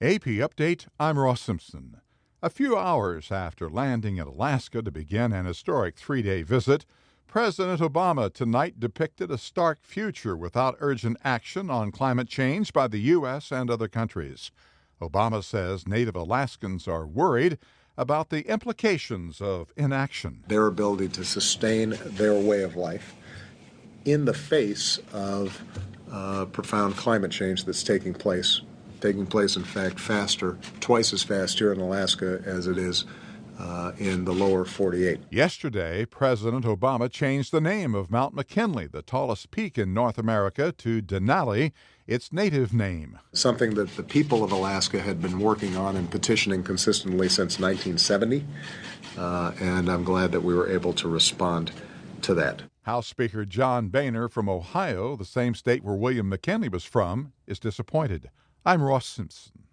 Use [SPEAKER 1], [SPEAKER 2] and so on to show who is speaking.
[SPEAKER 1] AP Update, I'm Ross Simpson. A few hours after landing in Alaska to begin an historic three-day visit, President Obama tonight depicted a stark future without urgent action on climate change by the U.S. and other countries. Obama says Native Alaskans are worried about the implications of inaction.
[SPEAKER 2] Their ability to sustain their way of life in the face of profound climate change that's taking place, in fact, faster, twice as fast here in Alaska as it is in the lower 48.
[SPEAKER 1] Yesterday, President Obama changed the name of Mount McKinley, the tallest peak in North America, to Denali, its native name.
[SPEAKER 2] Something that the people of Alaska had been working on and petitioning consistently since 1970, and I'm glad that we were able to respond to that.
[SPEAKER 1] House Speaker John Boehner from Ohio, the same state where William McKinley was from, is disappointed. I'm Ross Simpson.